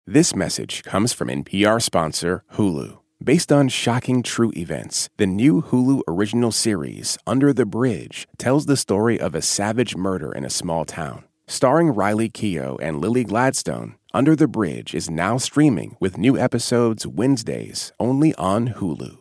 This message comes from NPR sponsor Hulu. Based on shocking true events, the new Hulu original series, Under the Bridge, tells the story of a savage murder in a small town. Starring Riley Keough and Lily Gladstone, Under the Bridge is now streaming with new episodes Wednesdays only on Hulu.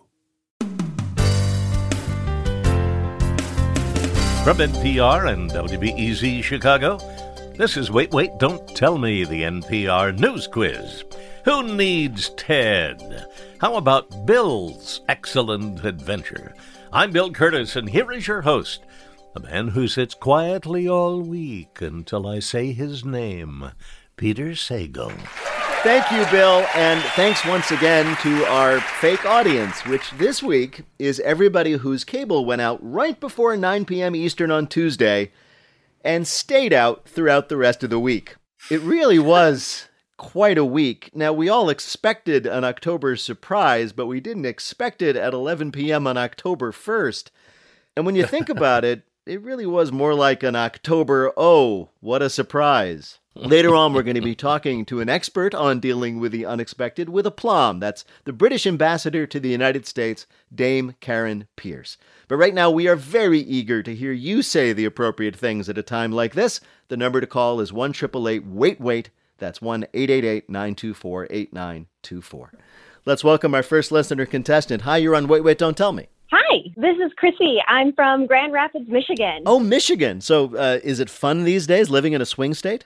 From NPR and WBEZ Chicago, this is Wait, Wait, Don't Tell Me, the NPR News Quiz. Who needs Ted? How about Bill's excellent adventure? I'm Bill Curtis, and here is your host, the man who sits quietly all week until I say his name, Peter Sagal. Thank you, Bill, and thanks once again to our fake audience, which this week is everybody whose cable went out right before 9 p.m. Eastern on Tuesday and stayed out throughout the rest of the week. It really was quite a week. Now, we all expected an October surprise, but we didn't expect it at 11 p.m. on October 1st. And when you think about it, it really was more like an October, oh, what a surprise. Later on, we're going to be talking to an expert on dealing with the unexpected with aplomb. That's the British ambassador to the United States, Dame Karen Pierce. But right now, we are very eager to hear you say the appropriate things at a time like this. The number to call is 1-888-WAIT-WAIT. That's 1-888-924-8924. Let's welcome our first listener contestant. Hi, you're on Wait, Wait, Don't Tell Me. Hi, this is Chrissy. I'm from Grand Rapids, Michigan. Oh, Michigan. So is it fun these days living in a swing state?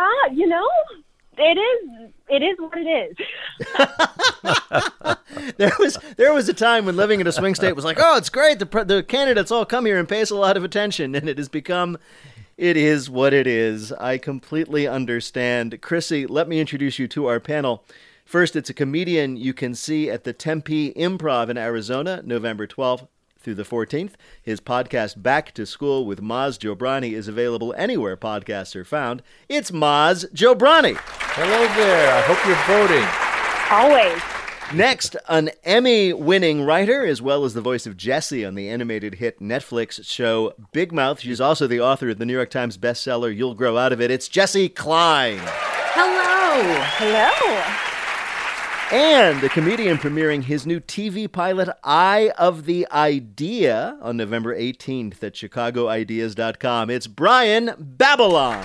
It is what it is. There was a time when living in a swing state was like, oh, it's great. The candidates all come here and pay us a lot of attention. And it has become, it is what it is. I completely understand. Chrissy, let me introduce you to our panel. First, it's a comedian you can see at the Tempe Improv in Arizona, November 12th through the 14th. His podcast, Back to School with Maz Jobrani, is available anywhere podcasts are found. It's Maz Jobrani. Hello there. I hope you're voting. Always. Next, an Emmy-winning writer, as well as the voice of Jessie on the animated hit Netflix show Big Mouth. She's also the author of the New York Times bestseller, You'll Grow Out of It. It's Jessie Klein. Hello. Hello. And a comedian premiering his new TV pilot, Eye of the Idea, on November 18th at chicagoideas.com. It's Brian Babylon.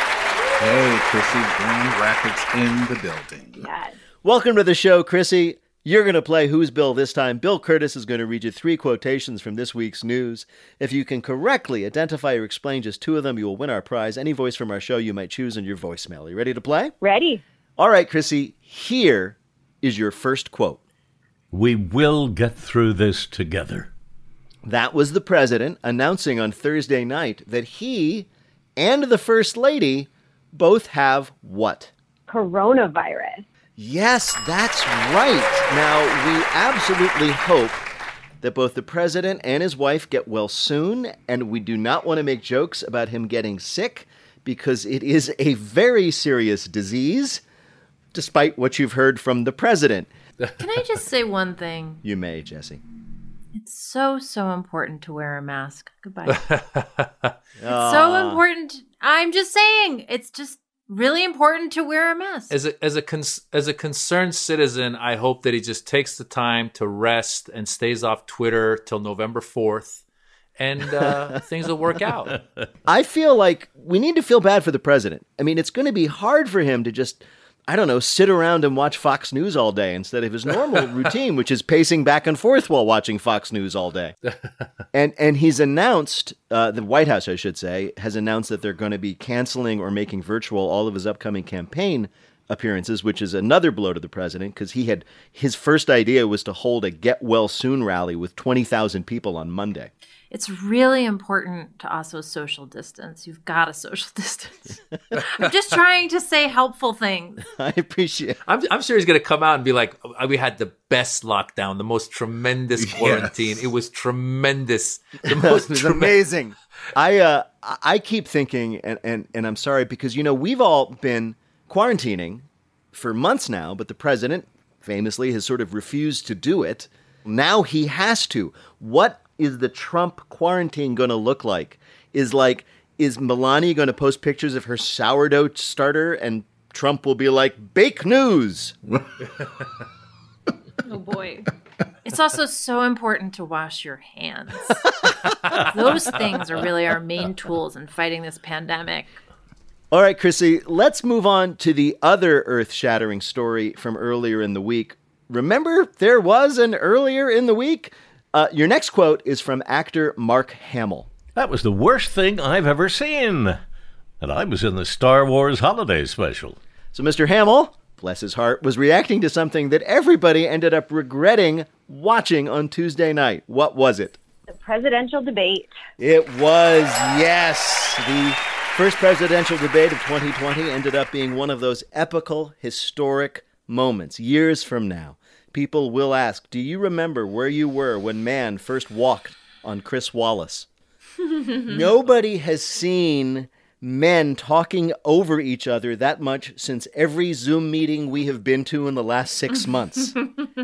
Hey, Chrissy, Grand Rapids in the building. Yes. Welcome to the show, Chrissy. You're going to play Who's Bill this time. Bill Curtis is going to read you 3 quotations from this week's news. If you can correctly identify or explain just 2 of them, you will win our prize. Any voice from our show you might choose in your voicemail. Are you ready to play? Ready. All right, Chrissy, here is your first quote. We will get through this together. That was the president announcing on Thursday night that he and the First Lady both have what? Coronavirus. Yes, that's right. Now, we absolutely hope that both the president and his wife get well soon, and we do not want to make jokes about him getting sick because it is a very serious disease, despite what you've heard from the president. Can I just say one thing? You may, Jessie. It's so important to wear a mask. Goodbye. It's so important. I'm just saying, it's just really important to wear a mask. As a concerned citizen, I hope that he just takes the time to rest and stays off Twitter till November 4th, and things will work out. I feel like we need to feel bad for the president. I mean, it's going to be hard for him to just, I don't know, sit around and watch Fox News all day instead of his normal routine, which is pacing back and forth while watching Fox News all day. And he's announced, the White House, I should say, has announced that they're going to be canceling or making virtual all of his upcoming campaign appearances, which is another blow to the president because his first idea was to hold a get well soon rally with 20,000 people on Monday. It's really important to also social distance. You've got to social distance. I'm just trying to say helpful things. I appreciate it. I'm sure he's going to come out and be like, we had the best lockdown, the most tremendous quarantine. Yes. It was tremendous. The most it was amazing. I keep thinking, and I'm sorry, because, we've all been quarantining for months now, but the president famously has sort of refused to do it. Now he has to. What is the Trump quarantine going to look like? Is Melania going to post pictures of her sourdough starter and Trump will be like, "Bake news." Oh, boy. It's also so important to wash your hands. Those things are really our main tools in fighting this pandemic. All right, Chrissy, let's move on to the other earth-shattering story from earlier in the week. Remember, there was an earlier in the week? Your next quote is from actor Mark Hamill. That was the worst thing I've ever seen. And I was in the Star Wars holiday special. So Mr. Hamill, bless his heart, was reacting to something that everybody ended up regretting watching on Tuesday night. What was it? The presidential debate. It was, yes. The first presidential debate of 2020 ended up being one of those epical, historic moments. Years from now, people will ask, do you remember where you were when man first walked on Chris Wallace? Nobody has seen men talking over each other that much since every Zoom meeting we have been to in the last 6 months.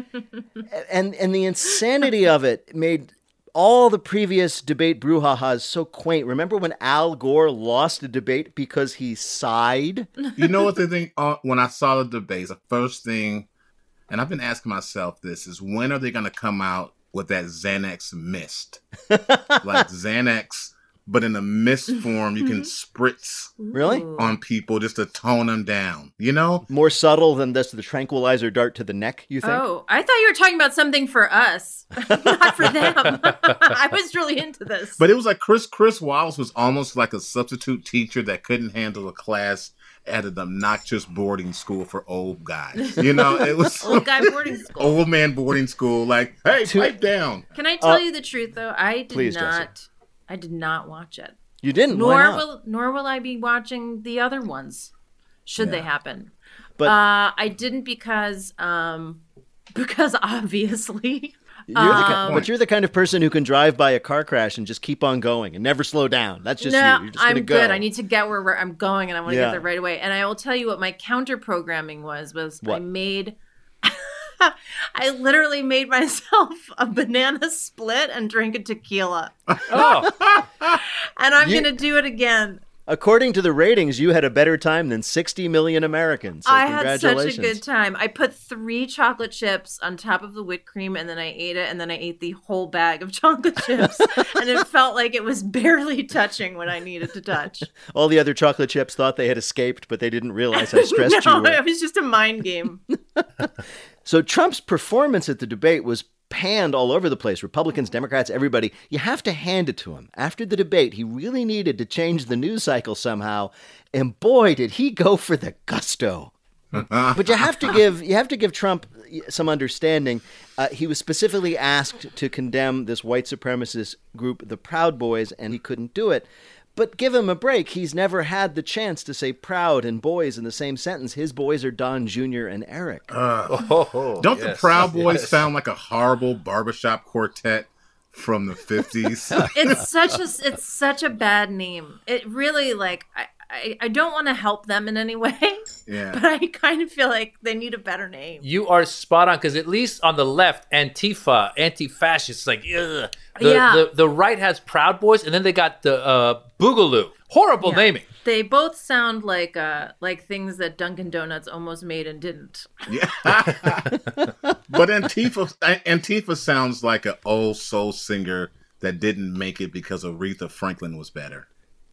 And the insanity of it made all the previous debate brouhahas so quaint. Remember when Al Gore lost a debate because he sighed? You know what the thing, when I saw the debates, the first thing, and I've been asking myself this, is when are they going to come out with that Xanax mist? Like Xanax, but in a mist form, you can spritz Really? on people just to tone them down, you know? More subtle than this, the tranquilizer dart to the neck, you think? Oh, I thought you were talking about something for us, not for them. I was really into this. But it was like Chris Wallace was almost like a substitute teacher that couldn't handle a class at an obnoxious boarding school for old guys. You know, it was Old guy boarding school. old man boarding school. Like, hey, pipe down. Can I tell you the truth, though? I did please, not. I did not watch it. You didn't? Why not? Nor will I be watching the other ones, should they happen. But I didn't because obviously. But you're the kind of person who can drive by a car crash and just keep on going and never slow down. That's just you. You're just I'm gonna go. good. I need to get where I'm going, and I want to Yeah. get there right away. And I will tell you what my counter programming was What? I made. I literally made myself a banana split and drank a tequila. Oh, And I'm going to do it again. According to the ratings, you had a better time than 60 million Americans. So I had such congratulations. a good time. I put 3 chocolate chips on top of the whipped cream, and then I ate it, and then I ate the whole bag of chocolate chips. And it felt like it was barely touching what I needed to touch. All the other chocolate chips thought they had escaped, but they didn't realize how stressed you No, were. it was just a mind game. So Trump's performance at the debate was panned all over the place. Republicans, Democrats, everybody. You have to hand it to him. After the debate, he really needed to change the news cycle somehow. And boy, did he go for the gusto. But you have to give Trump some understanding. He was specifically asked to condemn this white supremacist group, the Proud Boys, and he couldn't do it. But give him a break. He's never had the chance to say proud and boys in the same sentence. His boys are Don Jr. and Eric. Don't the Proud Boys sound like a horrible barbershop quartet from the 50s? It's such a bad name. It really, like, I don't want to help them in any way. Yeah. But I kind of feel like they need a better name. you are spot on, because at least on the left, Antifa, anti-fascists, like, ugh. Yeah. The right has Proud Boys, and then they got the Boogaloo. Horrible naming. They both sound like things that Dunkin' Donuts almost made and didn't. Yeah. But Antifa sounds like an old soul singer that didn't make it because Aretha Franklin was better.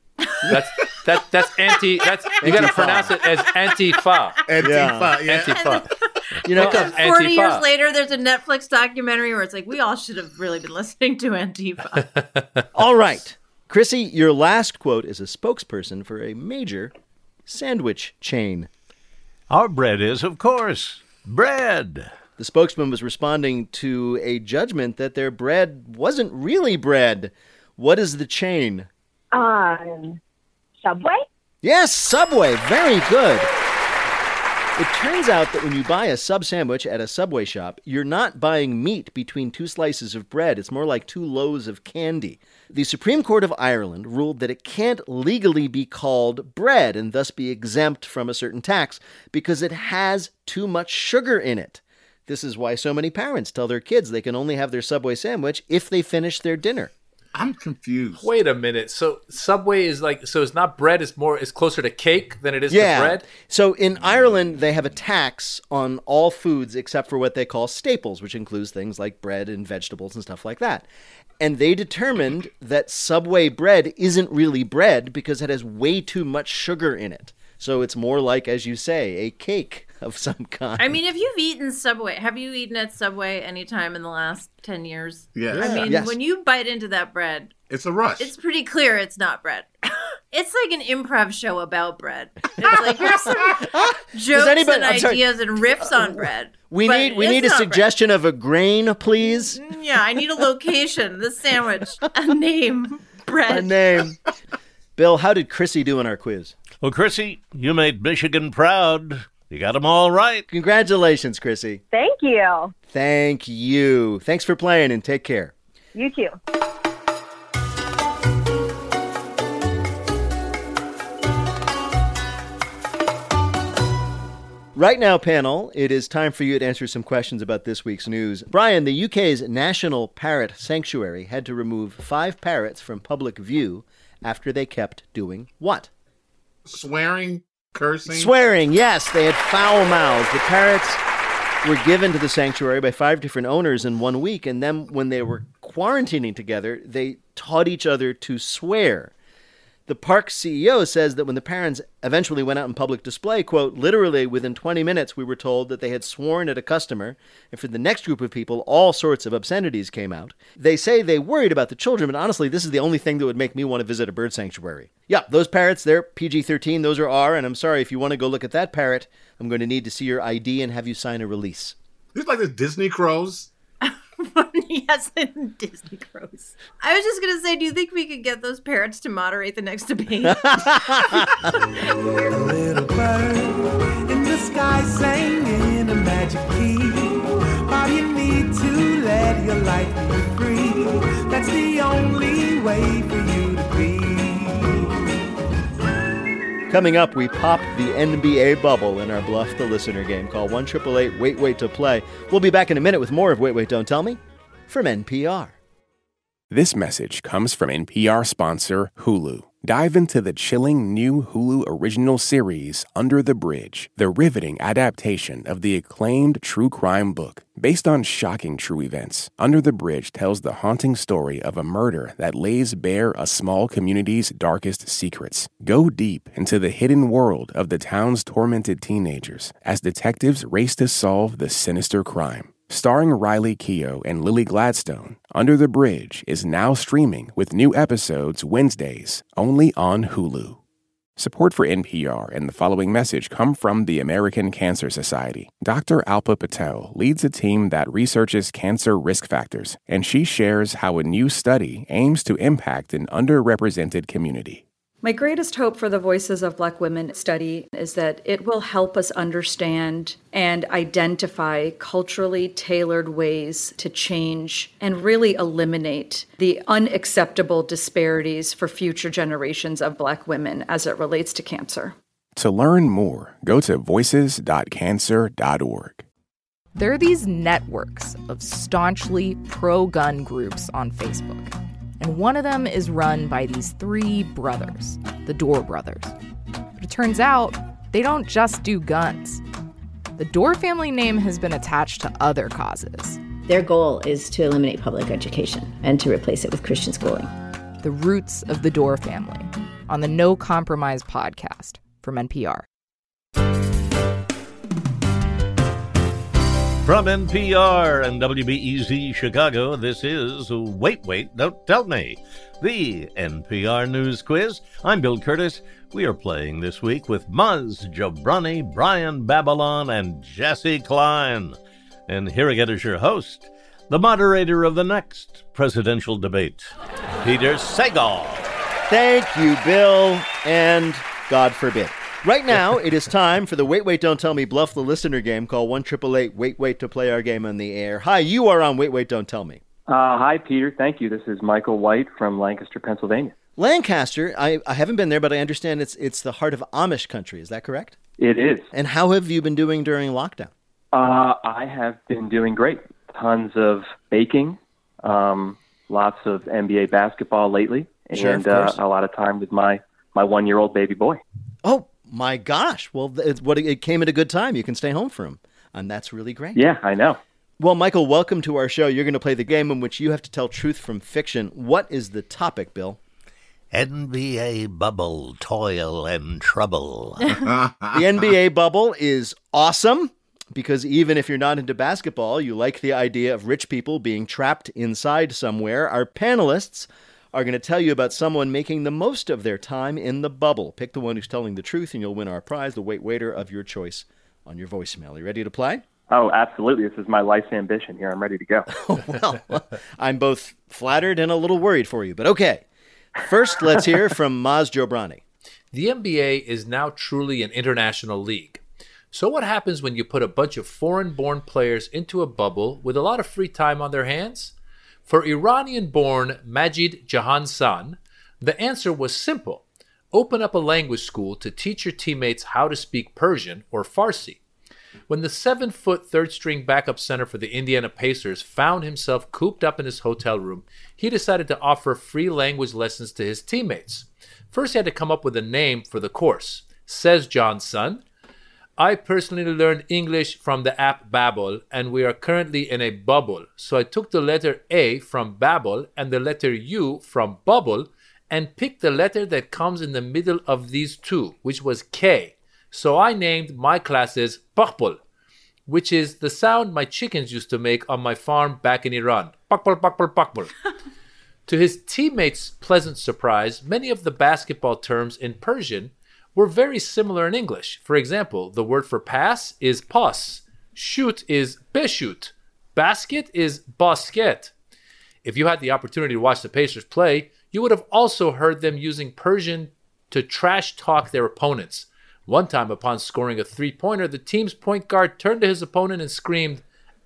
That's anti. That's you got to pronounce it as Antifa. Antifa, yeah. Antifa. You know, 40 Antifa. years later, there's a Netflix documentary where it's like, we all should have really been listening to Antifa. all right. Chrissy, your last quote is a spokesperson for a major sandwich chain. Our bread is, of course, bread. The spokesman was responding to a judgment that their bread wasn't really bread. What is the chain? Subway? Yes, Subway. Very good. It turns out that when you buy a sub sandwich at a Subway shop, you're not buying meat between 2 slices of bread. It's more like 2 loaves of candy. The Supreme Court of Ireland ruled that it can't legally be called bread and thus be exempt from a certain tax because it has too much sugar in it. This is why so many parents tell their kids they can only have their Subway sandwich if they finish their dinner. I'm confused. Wait a minute. So Subway is it's not bread, it's closer to cake than it is to bread? So in Ireland, they have a tax on all foods except for what they call staples, which includes things like bread and vegetables and stuff like that. And they determined that Subway bread isn't really bread because it has way too much sugar in it. So it's more like, as you say, a cake of some kind. I mean, if you've etten Subway, have you eaten at Subway any time in the last 10 years? Yeah. I mean, when you bite into that bread, it's a rush. It's pretty clear it's not bread. It's like an improv show about bread. It's like, here's some jokes and ideas and riffs on bread. We need a suggestion of a grain, please. Yeah, I need a location, the sandwich, a name, bread. A name. Bill, how did Chrissy do in our quiz? Well, Chrissy, you made Michigan proud. You got them all right. Congratulations, Chrissy. Thank you. Thank you. Thanks for playing and take care. You too. Right now, panel, it is time for you to answer some questions about this week's news. Brian, the UK's National Parrot Sanctuary had to remove 5 parrots from public view after they kept doing what? Swearing, cursing. Swearing, yes. They had foul mouths. The parrots were given to the sanctuary by 5 different owners in 1 week, and then when they were quarantining together, they taught each other to swear. The park CEO says that when the parents eventually went out in public display, quote, literally within 20 minutes, we were told that they had sworn at a customer. And for the next group of people, all sorts of obscenities came out. They say they worried about the children, but honestly, this is the only thing that would make me want to visit a bird sanctuary. Yeah, those parrots, they're PG-13, those are R, and I'm sorry, if you want to go look at that parrot, I'm going to need to see your ID and have you sign a release. It's like the Disney crows. Yes, and Disney crows. I was just going to say, do you think we could get those parrots to moderate the next debate? A little bird in the sky singing a magic key. All you need to let your life be free. That's the only way for you to be. Coming up, we pop the NBA bubble in our Bluff the Listener game. Call 1-888-WAIT-WAIT to play. We'll be back in a minute with more of Wait, Wait, Don't Tell Me from NPR. This message comes from NPR sponsor Hulu. Dive into the chilling new Hulu original series, Under the Bridge, the riveting adaptation of the acclaimed true crime book. Based on shocking true events, Under the Bridge tells the haunting story of a murder that lays bare a small community's darkest secrets. Go deep into the hidden world of the town's tormented teenagers as detectives race to solve the sinister crime. Starring Riley Keough and Lily Gladstone, Under the Bridge is now streaming with new episodes Wednesdays, only on Hulu. Support for NPR and the following message come from the American Cancer Society. Dr. Alpa Patel leads a team that researches cancer risk factors, and she shares how a new study aims to impact an underrepresented community. My greatest hope for the Voices of Black Women study is that it will help us understand and identify culturally tailored ways to change and really eliminate the unacceptable disparities for future generations of Black women as it relates to cancer. To learn more, go to voices.cancer.org. There are these networks of staunchly pro-gun groups on Facebook. And one of them is run by these 3 brothers, the Dorr brothers. But it turns out they don't just do guns. The Dorr family name has been attached to other causes. Their goal is to eliminate public education and to replace it with Christian schooling. The Roots of the Dorr Family on the No Compromise podcast from NPR. From NPR and WBEZ Chicago, this is Wait, Wait, Don't Tell Me, the NPR News Quiz. I'm Bill Curtis. We are playing this week with Muzz Jobrani, Brian Babylon, and Jesse Klein. And here again is your host, the moderator of the next presidential debate, Peter Sagal. Thank you, Bill, and God forbid. Right now, it is time for the Wait, Wait, Don't Tell Me Bluff the Listener game. Call 1-888-WAIT-WAIT to play our game on the air. Hi, you are on Wait, Wait, Don't Tell Me. Hi, Peter. Thank you. This is Michael White from Lancaster, Pennsylvania. Lancaster, I haven't been there, but I understand it's the heart of Amish country. Is that correct? It is. And how have you been doing during lockdown? I have been doing great. Tons of baking, lots of NBA basketball lately, Sure, and of course. a lot of time with my 1-year-old baby boy. Oh, my gosh. Well, it came at a good time. You can stay home for him, and that's really great. Yeah, I know. Well, Michael, welcome to our show. You're going to play the game in which you have to tell truth from fiction. What is the topic, Bill? NBA bubble, toil and trouble. The NBA bubble is awesome because even if you're not into basketball, you like the idea of rich people being trapped inside somewhere. Our panelists are going to tell you about someone making the most of their time in the bubble. Pick the one who's telling the truth, and you'll win our prize, the waiter of your choice, on your voicemail. You ready to play? Oh, absolutely. This is my life's ambition here. I'm ready to go. Well, I'm both flattered and a little worried for you, but okay. First, let's hear from Maz Jobrani. The NBA is now truly an international league. So what happens when you put a bunch of foreign-born players into a bubble with a lot of free time on their hands? For Iranian-born Majid Jahansan, the answer was simple. Open up a language school to teach your teammates how to speak Persian or Farsi. When the 7-foot third-string backup center for the Indiana Pacers found himself cooped up in his hotel room, he decided to offer free language lessons to his teammates. First, he had to come up with a name for the course. Says Johnson, I personally learned English from the app Babbel, and we are currently in a bubble. So I took the letter A from Babbel and the letter U from bubble and picked the letter that comes in the middle of these two, which was K. So I named my classes Pakbul, which is the sound my chickens used to make on my farm back in Iran. Pakbul, pakbul, pakbul. To his teammates' pleasant surprise, many of the basketball terms in Persian were very similar in English. For example, the word for pass is pas, shoot is beshut, basket is basket. If you had the opportunity to watch the Pacers play, you would have also heard them using Persian to trash talk their opponents. One time, upon scoring a three-pointer, the team's point guard turned to his opponent and screamed,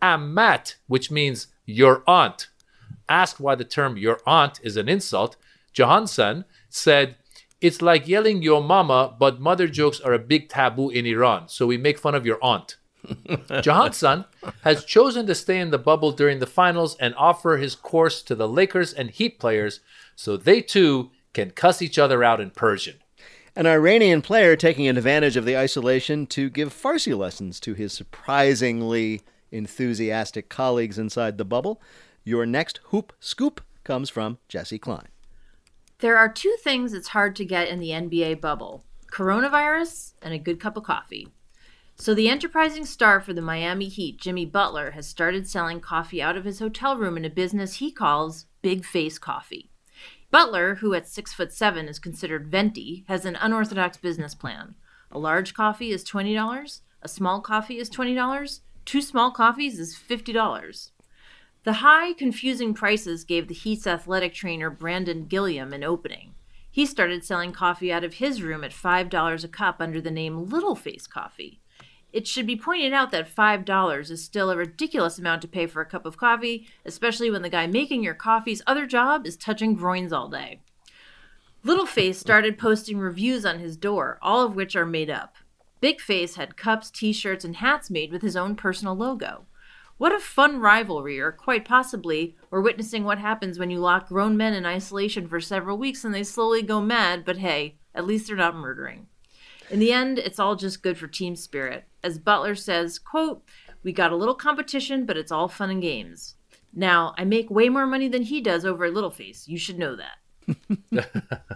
Amat, which means your aunt. Asked why the term your aunt is an insult, Johansson said, it's like yelling your mama, but mother jokes are a big taboo in Iran, so we make fun of your aunt. Johansson has chosen to stay in the bubble during the finals and offer his course to the Lakers and Heat players so they too can cuss each other out in Persian. An Iranian player taking advantage of the isolation to give Farsi lessons to his surprisingly enthusiastic colleagues inside the bubble. Your next Hoop Scoop comes from Jesse Klein. There are two things it's hard to get in the NBA bubble: coronavirus and a good cup of coffee. So the enterprising star for the Miami Heat, Jimmy Butler, has started selling coffee out of his hotel room in a business he calls Big Face Coffee. Butler, who at 6'7" is considered venti, has an unorthodox business plan. A large coffee is $20, a small coffee is $20, 2 small coffees is $50. The high, confusing prices gave the Heat's athletic trainer Brandon Gilliam an opening. He started selling coffee out of his room at $5 a cup under the name Little Face Coffee. It should be pointed out that $5 is still a ridiculous amount to pay for a cup of coffee, especially when the guy making your coffee's other job is touching groins all day. Little Face started posting reviews on his door, all of which are made up. Big Face had cups, t-shirts, and hats made with his own personal logo. What a fun rivalry, or quite possibly, we're witnessing what happens when you lock grown men in isolation for several weeks and they slowly go mad, but hey, at least they're not murdering. In the end, it's all just good for team spirit. As Butler says, quote, we got a little competition, but it's all fun and games. Now, I make way more money than he does over at Littleface. You should know that.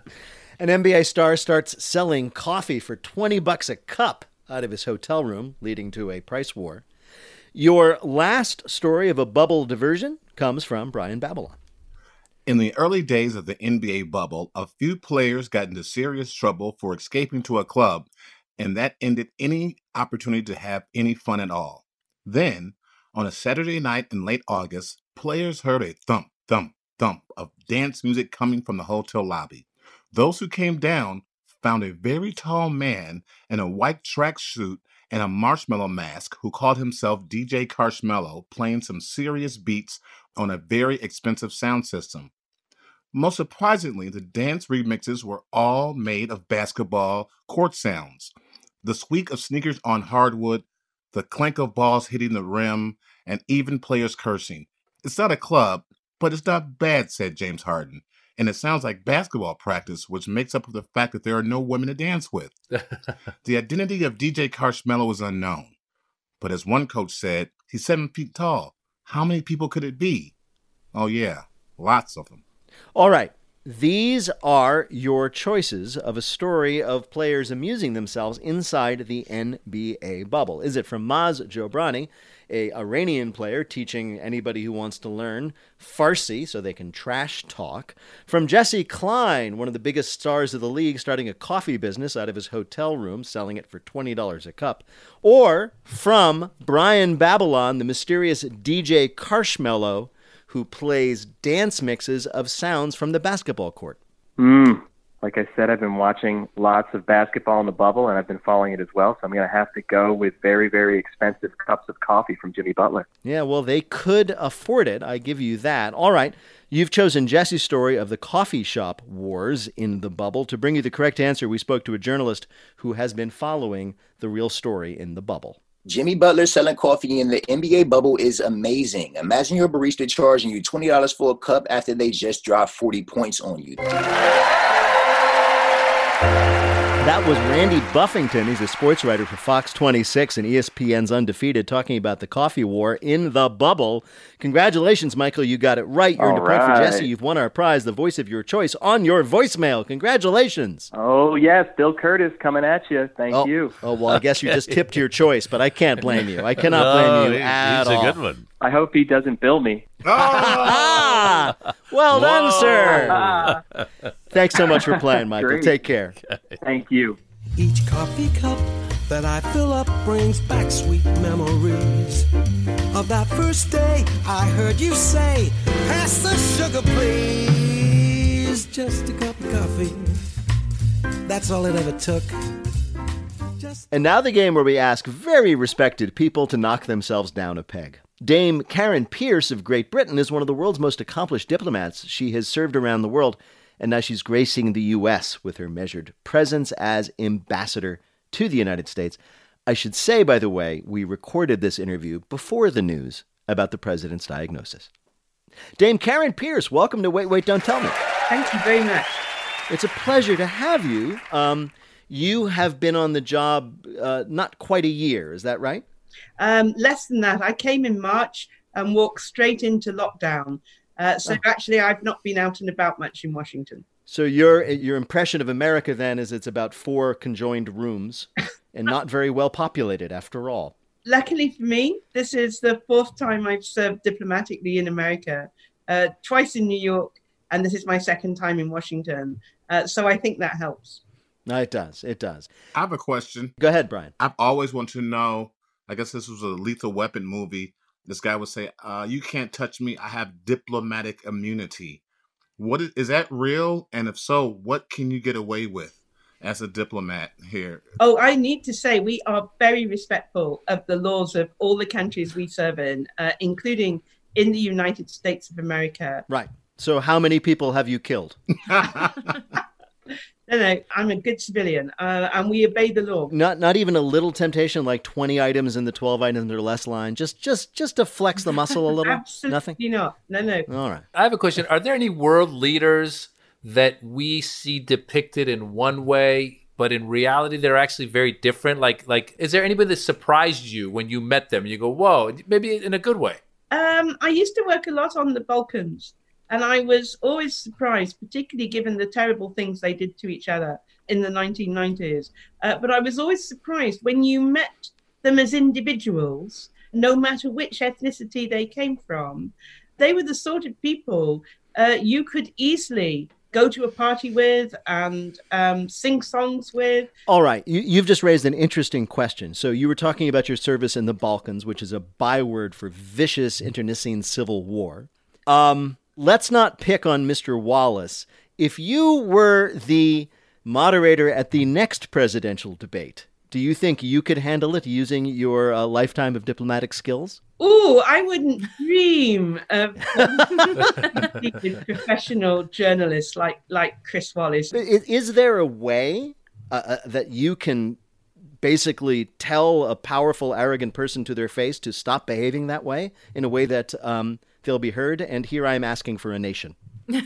An NBA star starts selling coffee for $20 a cup out of his hotel room, leading to a price war. Your last story of a bubble diversion comes from Brian Babylon. In the early days of the NBA bubble, a few players got into serious trouble for escaping to a club, and that ended any opportunity to have any fun at all. Then, on a Saturday night in late August, players heard a thump, thump, thump of dance music coming from the hotel lobby. Those who came down found a very tall man in a white tracksuit and a marshmallow mask who called himself DJ Carshmello, playing some serious beats on a very expensive sound system. Most surprisingly, the dance remixes were all made of basketball court sounds. The squeak of sneakers on hardwood, the clank of balls hitting the rim, and even players cursing. It's not a club, But it's not bad, said James Harden. And it sounds like basketball practice, which makes up for the fact that there are no women to dance with. The identity of DJ Karshmello is unknown. But as one coach said, he's 7 feet tall. How many people could it be? Oh, yeah, lots of them. All right. These are your choices of a story of players amusing themselves inside the NBA bubble. Is it from Maz Jobrani, a Iranian player teaching anybody who wants to learn Farsi so they can trash talk? From Jesse Klein, one of the biggest stars of the league, starting a coffee business out of his hotel room, selling it for $20 a cup? Or from Brian Babylon, the mysterious DJ Karshmello, who plays dance mixes of sounds from the basketball court? Like I said, I've been watching lots of basketball in the bubble, and I've been following it as well. So I'm going to have to go with very, very expensive cups of coffee from Jimmy Butler. Yeah, well, they could afford it. I give you that. All right. You've chosen Jesse's story of the coffee shop wars in the bubble. To bring you the correct answer, we spoke to a journalist who has been following the real story in the bubble. Jimmy Butler selling coffee in the NBA bubble is amazing. Imagine your barista charging you $20 for a cup after they just dropped 40 points on you. That was Randy Buffington. He's a sports writer for Fox 26 and ESPN's Undefeated, talking about the coffee war in the bubble. Congratulations, Michael. You got it right. You earned a point for Jesse. You've won our prize, the voice of your choice, on your voicemail. Congratulations. Oh, yes. Bill Curtis coming at you. Thank you. Oh, well, I guess you just tipped your choice, but I can't blame you. I cannot blame you at all. He's a good one. I hope he doesn't bill me. Well done, sir. Thanks so much for playing, Michael. Great. Take care. Thank you. Each coffee cup that I fill up brings back sweet memories of that first day I heard you say, pass the sugar, please. Just a cup of coffee. That's all it ever took. And now the game where we ask very respected people to knock themselves down a peg. Dame Karen Pierce of Great Britain is one of the world's most accomplished diplomats. She has served around the world, and now she's gracing the U.S. with her measured presence as ambassador to the United States. I should say, by the way, we recorded this interview before the news about the president's diagnosis. Dame Karen Pierce, welcome to Wait, Wait, Don't Tell Me. Thank you very much. It's a pleasure to have you. You have been on the job not quite a year, is that right? Less than that. I came in March and walked straight into lockdown. Actually, I've not been out and about much in Washington. So your impression of America then is it's about 4 conjoined rooms and not very well populated after all. Luckily for me, this is the 4th time I've served diplomatically in America, twice in New York, and this is my 2nd time in Washington. So I think that helps. No, it does. It does. I have a question. Go ahead, Brian. I've always wanted to know, I guess this was a Lethal Weapon movie. This guy would say, you can't touch me. I have diplomatic immunity. Is that real? And if so, what can you get away with as a diplomat here? Oh, I need to say we are very respectful of the laws of all the countries we serve in, including in the United States of America. Right. So how many people have you killed? No, I'm a good civilian, and we obey the law. Not even a little temptation, like 20 items in the 12 items or less line, just to flex the muscle a little? Absolutely Nothing? not. No. All right. I have a question. Are there any world leaders that we see depicted in one way, but in reality they're actually very different? Like, is there anybody that surprised you when you met them? You go, whoa, maybe in a good way. I used to work a lot on the Balkans. And I was always surprised, particularly given the terrible things they did to each other in the 1990s. But I was always surprised when you met them as individuals, no matter which ethnicity they came from. They were the sort of people you could easily go to a party with and sing songs with. All right. You've just raised an interesting question. So you were talking about your service in the Balkans, which is a byword for vicious internecine civil war. Let's not pick on Mr. Wallace. If you were the moderator at the next presidential debate, do you think you could handle it using your lifetime of diplomatic skills? Oh, I wouldn't dream of professional journalists like Chris Wallace. Is there a way that you can basically tell a powerful, arrogant person to their face to stop behaving that way in a way that they'll be heard. And here I am asking for a nation.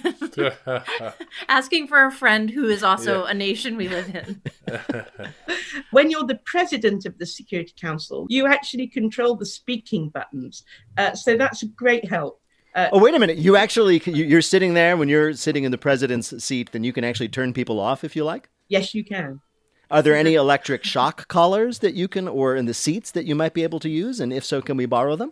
Asking for a friend who is also a nation we live in. When you're the president of the Security Council, you actually control the speaking buttons. So that's a great help. Oh, wait a minute. You're sitting there when you're sitting in the president's seat, then you can actually turn people off if you like? Yes, you can. Are there any electric shock collars that you can, or in the seats that you might be able to use? And if so, can we borrow them?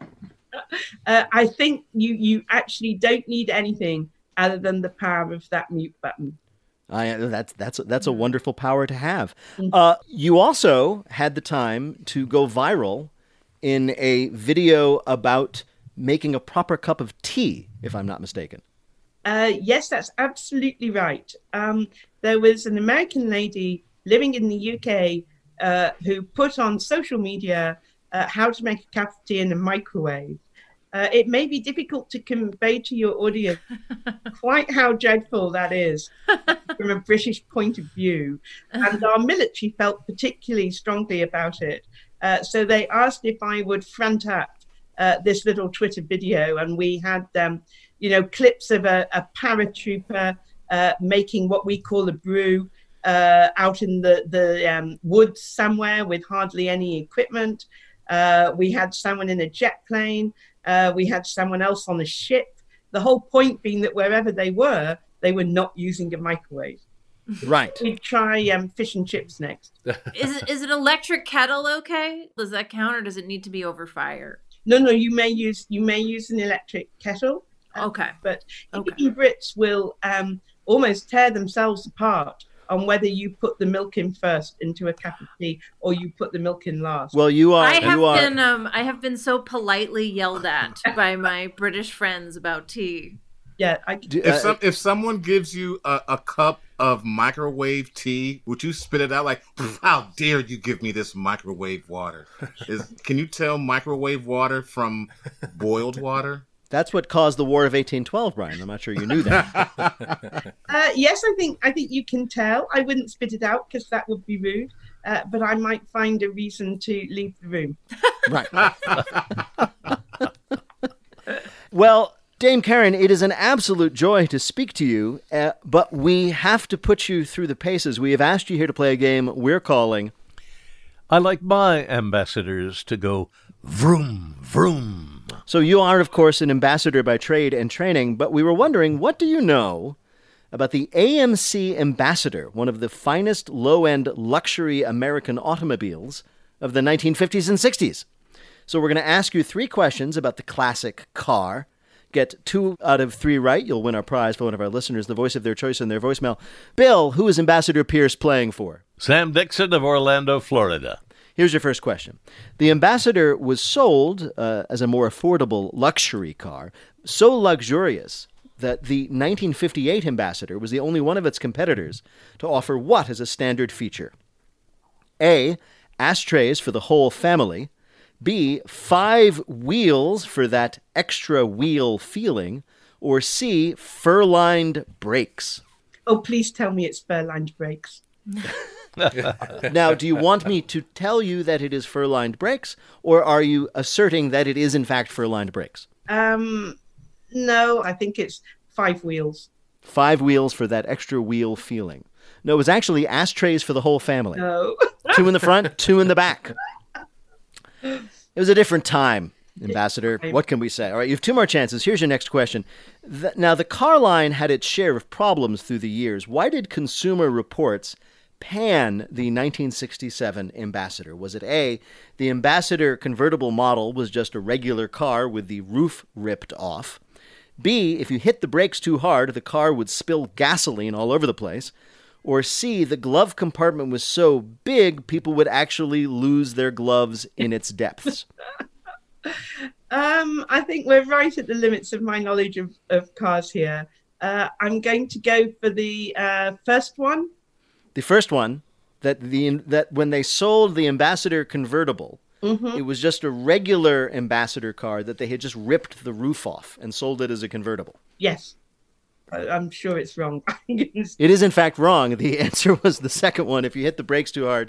I think you actually don't need anything other than the power of that mute button. That's a wonderful power to have. You also had the time to go viral in a video about making a proper cup of tea, if I'm not mistaken. Yes, that's absolutely right. There was an American lady living in the UK who put on social media how to make a cup of tea in a microwave. It may be difficult to convey to your audience quite how dreadful that is from a British point of view. And our military felt particularly strongly about it. So they asked if I would front up this little Twitter video. And we had, clips of a paratrooper making what we call a brew out in the woods somewhere with hardly any equipment. We had someone in a jet plane. We had someone else on a ship. The whole point being that wherever they were not using a microwave. Right. We'd try fish and chips next. Is an electric kettle okay? Does that count, or does it need to be over fire? No, you may use an electric kettle. Okay. But even Brits will almost tear themselves apart on whether you put the milk in first into a cup of tea or you put the milk in last. Well, I have been so politely yelled at by my British friends about tea. Yeah, if someone gives you a cup of microwave tea, would you spit it out like, how dare you give me this microwave water? Can you tell microwave water from boiled water? That's what caused the War of 1812, Brian. I'm not sure you knew that. Yes, I think you can tell. I wouldn't spit it out because that would be rude, but I might find a reason to leave the room. Right. Well, Dame Karen, it is an absolute joy to speak to you, but we have to put you through the paces. We have asked you here to play a game we're calling... I like my ambassadors to go vroom, vroom. So you are, of course, an ambassador by trade and training, but we were wondering, what do you know about the AMC Ambassador, one of the finest low-end luxury American automobiles of the 1950s and 60s? So we're going to ask you 3 questions about the classic car. Get 2 out of 3 right, you'll win our prize for one of our listeners, the voice of their choice in their voicemail. Bill, who is Ambassador Pierce playing for? Sam Dixon of Orlando, Florida. Here's your first question. The Ambassador was sold as a more affordable luxury car, so luxurious that the 1958 Ambassador was the only one of its competitors to offer what as a standard feature? A, ashtrays for the whole family. B, 5 wheels for that extra wheel feeling. Or C, fur-lined brakes. Oh, please tell me it's fur-lined brakes. Now, do you want me to tell you that it is fur-lined brakes, or are you asserting that it is in fact fur-lined brakes? No, I think it's 5 wheels. 5 wheels for that extra wheel feeling. No, it was actually ashtrays for the whole family. No. 2 in the front, 2 in the back. It was a different time, Ambassador. What can we say? All right, you have 2 more chances. Here's your next question. Now, the car line had its share of problems through the years. Why did Consumer Reports pan the 1967 Ambassador? Was it A, the Ambassador convertible model was just a regular car with the roof ripped off? B, if you hit the brakes too hard, the car would spill gasoline all over the place? Or C, the glove compartment was so big, people would actually lose their gloves in its depths? I think we're right at the limits of my knowledge of cars here. I'm going to go for the first one. The first one, that when they sold the Ambassador convertible, it was just a regular Ambassador car that they had just ripped the roof off and sold it as a convertible. Yes. I'm sure it's wrong. It is in fact wrong. The answer was the second one. If you hit the brakes too hard,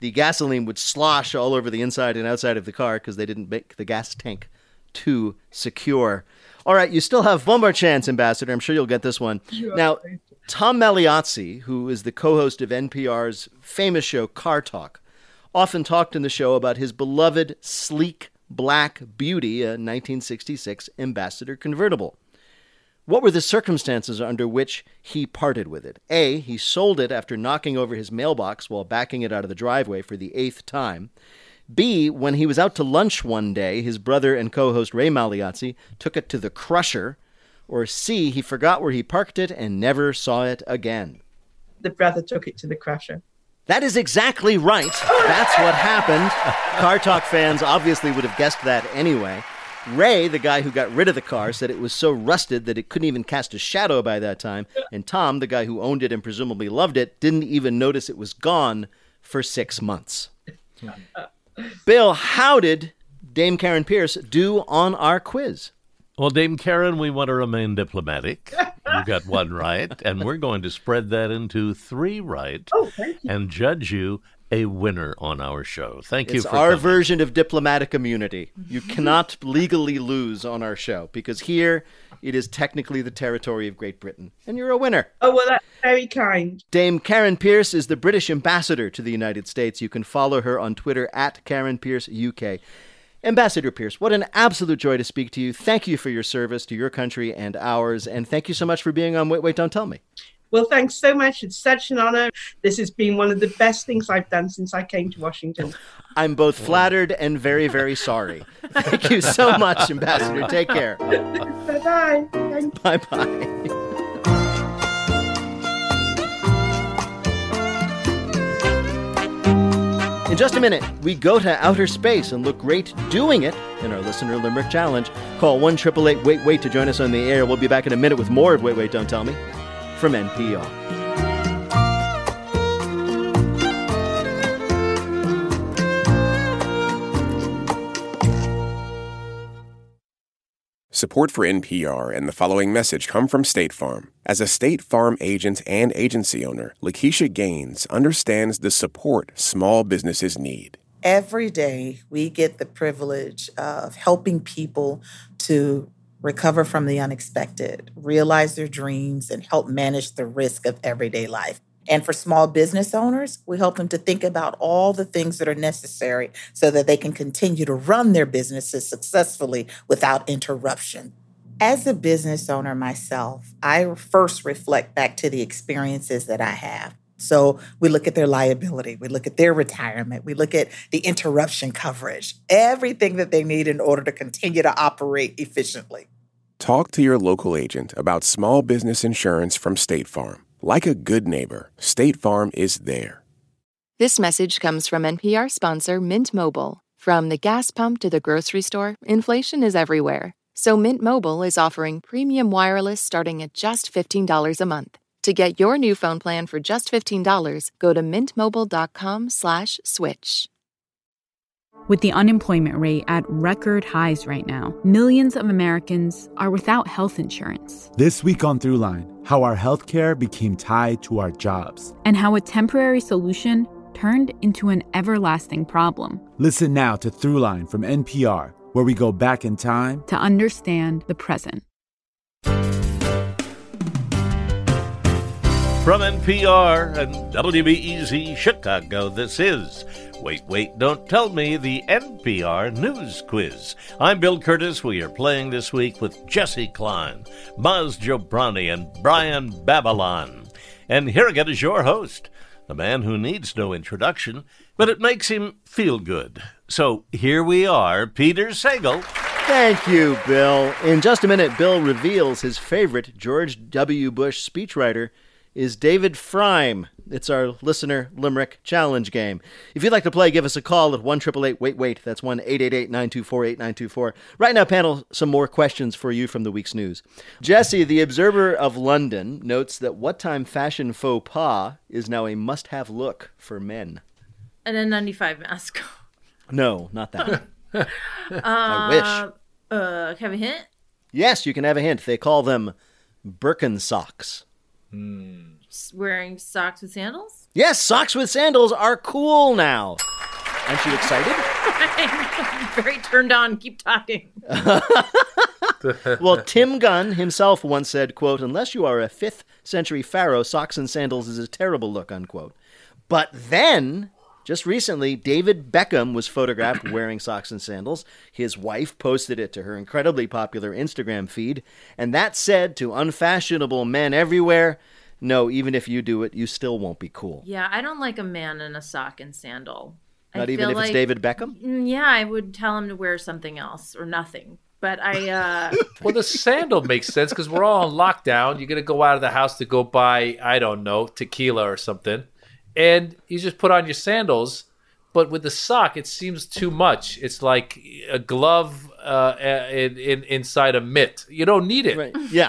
the gasoline would slosh all over the inside and outside of the car because they didn't make the gas tank too secure. All right, you still have one more chance, Ambassador. I'm sure you'll get this one. Now, Tom Magliozzi, who is the co-host of NPR's famous show Car Talk, often talked in the show about his beloved sleek black beauty, a 1966 Ambassador convertible. What were the circumstances under which he parted with it? A, he sold it after knocking over his mailbox while backing it out of the driveway for the 8th time. B, when he was out to lunch one day, his brother and co-host Ray Magliozzi took it to the crusher. Or C, he forgot where he parked it and never saw it again. The brother took it to the crusher. That is exactly right. That's what happened. Car Talk fans obviously would have guessed that anyway. Ray, the guy who got rid of the car, said it was so rusted that it couldn't even cast a shadow by that time. And Tom, the guy who owned it and presumably loved it, didn't even notice it was gone for 6 months. Bill, how did Dame Karen Pierce do on our quiz? Well, Dame Karen, we want to remain diplomatic. You got one right, and we're going to spread that into 3 right and judge you a winner on our show. Thank you it's for our coming. version of diplomatic immunity. You cannot legally lose on our show because here it is technically the territory of Great Britain, and you're a winner. Oh, well, that's very kind. Dame Karen Pierce is the British ambassador to the United States. You can follow her on Twitter at Karen Pierce UK. Ambassador Pierce, what an absolute joy to speak to you. Thank you for your service to your country and ours, and thank you so much for being on Wait, Wait, Don't Tell Me. Well, thanks so much. It's such an honor. This has been one of the best things I've done since I came to Washington. I'm both flattered and very, very sorry. Thank you so much, Ambassador. Take care. Bye-bye. Bye-bye. In just a minute, we go to outer space and look great doing it in our Listener Limerick Challenge. Call 1-888-WAIT-WAIT to join us on the air. We'll be back in a minute with more of Wait, Wait, Don't Tell Me from NPR. Support for NPR and the following message come from State Farm. As a State Farm agent and agency owner, Lakeisha Gaines understands the support small businesses need. Every day, we get the privilege of helping people to recover from the unexpected, realize their dreams, and help manage the risk of everyday life. And for small business owners, we help them to think about all the things that are necessary so that they can continue to run their businesses successfully without interruption. As a business owner myself, I first reflect back to the experiences that I have. So we look at their liability, we look at their retirement, we look at the interruption coverage, everything that they need in order to continue to operate efficiently. Talk to your local agent about small business insurance from State Farm. Like a good neighbor, State Farm is there. This message comes from NPR sponsor Mint Mobile. From the gas pump to the grocery store, inflation is everywhere. So Mint Mobile is offering premium wireless starting at just $15 a month. To get your new phone plan for just $15, go to mintmobile.com/switch. With the unemployment rate at record highs right now, millions of Americans are without health insurance. This week on Throughline, how our healthcare became tied to our jobs. And how a temporary solution turned into an everlasting problem. Listen now to Throughline from NPR, where we go back in time to understand the present. From NPR and WBEZ Chicago, this is Wait, Wait, Don't Tell Me, the NPR News Quiz. I'm Bill Curtis. We are playing this week with Jesse Klein, Maz Jobrani, and Brian Babylon. And here again is your host, the man who needs no introduction, but it makes him feel good. So here we are, Peter Sagal. Thank you, Bill. In just a minute, Bill reveals his favorite George W. Bush speechwriter is David Frime. It's our Listener Limerick Challenge game. If you'd like to play, give us a call at 1-888-WAIT-WAIT. That's 1-888-924-8924. Right now, panel, some more questions for you from the week's news. Jesse, the Observer of London, notes that what time fashion faux pas is now a must-have look for men. An N95 mask. No, not that. I wish. Can I have a hint? Yes, you can have a hint. They call them Birkenstocks. Wearing socks with sandals? Yes, socks with sandals are cool now. Aren't you excited? I'm very turned on. Keep talking. Well, Tim Gunn himself once said, quote, "Unless you are a 5th century pharaoh, socks and sandals is a terrible look," unquote. But then, just recently, David Beckham was photographed wearing socks and sandals. His wife posted it to her incredibly popular Instagram feed. And that said to unfashionable men everywhere, no, even if you do it, you still won't be cool. Yeah, I don't like a man in a sock and sandal. Not even if it's David Beckham? Yeah, I would tell him to wear something else or nothing. But Well, the sandal makes sense because we're all on lockdown. You're going to go out of the house to go buy, I don't know, tequila or something. And you just put on your sandals. But with the sock, it seems too much. It's like a glove inside a mitt. You don't need it. Right. Yeah.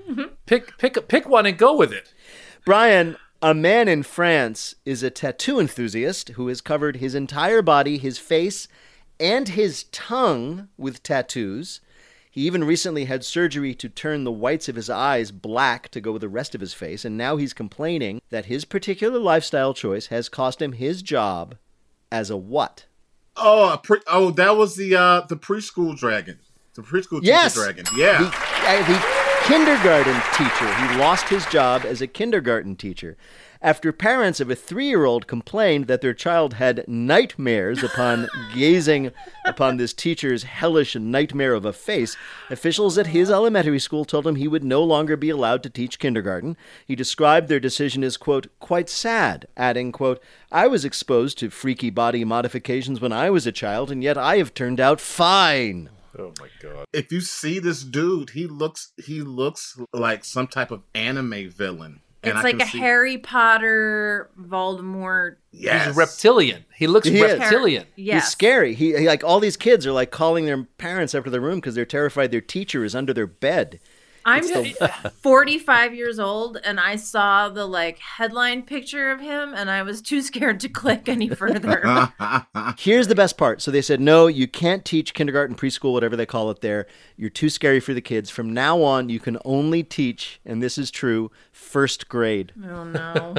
Pick one and go with it. Brian, a man in France is a tattoo enthusiast who has covered his entire body, his face, and his tongue with tattoos. He even recently had surgery to turn the whites of his eyes black to go with the rest of his face, and now he's complaining that his particular lifestyle choice has cost him his job as a what? That was the preschool dragon. The preschool teacher dragon. Yeah. The kindergarten teacher. He lost his job as a kindergarten teacher after parents of a 3-year-old complained that their child had nightmares upon gazing upon this teacher's hellish nightmare of a face. Officials at his elementary school told him he would no longer be allowed to teach kindergarten. He described their decision as, quote, quite sad, adding, quote, "I was exposed to freaky body modifications when I was a child, and yet I have turned out fine." Oh my God. If you see this dude, he looks like some type of anime villain. It's like a Harry Potter, Voldemort. Yes. He's reptilian. He looks reptilian. Yes. He's scary. He like all these kids are like calling their parents up to their room because they're terrified their teacher is under their bed. I'm 45 years old, and I saw the headline picture of him, and I was too scared to click any further. Here's the best part. So they said, no, you can't teach kindergarten, preschool, whatever they call it there. You're too scary for the kids. From now on, you can only teach, and this is true, 1st grade. Oh, no.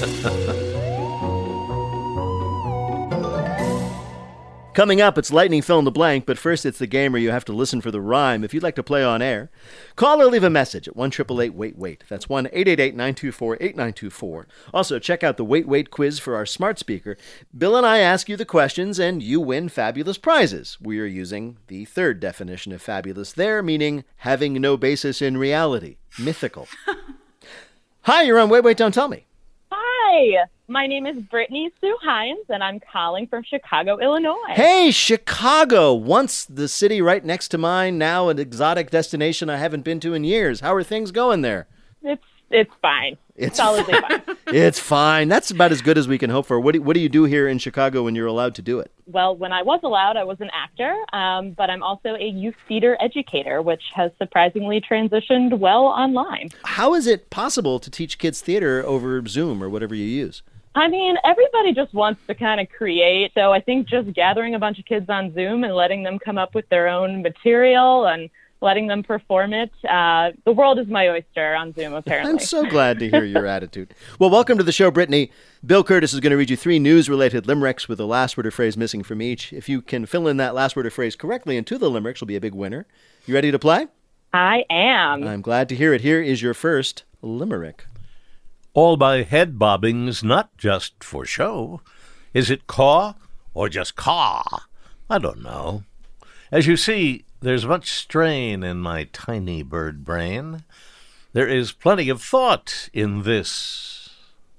Coming up, it's Lightning Fill in the Blank, but first it's the game where you have to listen for the rhyme. If you'd like to play on air, call or leave a message at 1-888-WAIT-WAIT. That's 1-888-924-8924. Also, check out the Wait Wait quiz for our smart speaker. Bill and I ask you the questions, and you win fabulous prizes. We are using the 3rd definition of fabulous there, meaning having no basis in reality. Mythical. Hi, you're on Wait, Wait, Don't Tell Me. Hi, my name is Brittany Sue Hines, and I'm calling from Chicago, Illinois. Hey, Chicago! Once the city right next to mine, now an exotic destination I haven't been to in years. How are things going there? It's fine. It's solidly fine. It's fine. That's about as good as we can hope for. What do you do here in Chicago when you're allowed to do it? Well, when I was allowed, I was an actor, but I'm also a youth theater educator, which has surprisingly transitioned well online. How is it possible to teach kids theater over Zoom or whatever you use? I mean, everybody just wants to kind of create, so I think just gathering a bunch of kids on Zoom and letting them come up with their own material and letting them perform it. The world is my oyster on Zoom, apparently. I'm so glad to hear your attitude. Well, welcome to the show, Brittany. Bill Curtis is going to read you 3 news-related limericks with a last word or phrase missing from each. If you can fill in that last word or phrase correctly into the limericks, you'll be a big winner. You ready to play? I am. I'm glad to hear it. Here is your first limerick. All my head bobbing's not just for show. Is it caw or just caw? I don't know. As you see, there's much strain in my tiny bird brain. There is plenty of thought in this.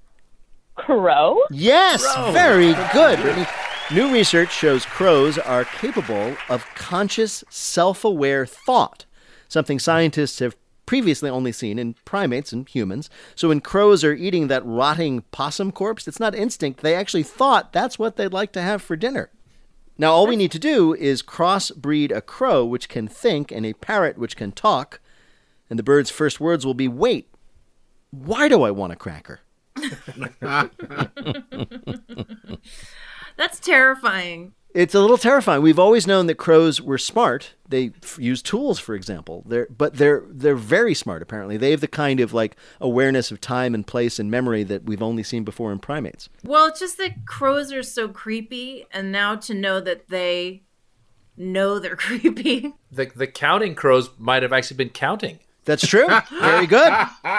Crow? Yes, Crow. Very good, Brittany. New research shows crows are capable of conscious, self-aware thought, something scientists have previously only seen in primates and humans. So when crows are eating that rotting possum corpse, it's not instinct. They actually thought that's what they'd like to have for dinner. Now, all we need to do is crossbreed a crow, which can think, and a parrot, which can talk, and the bird's first words will be, wait, why do I want a cracker? That's terrifying. It's a little terrifying. We've always known that crows were smart. They use tools, for example. They're very smart, apparently. They have the kind of like awareness of time and place and memory that we've only seen before in primates. Well, it's just that crows are so creepy, and now to know that they know they're creepy. The counting crows might have actually been counting. That's true. Very good.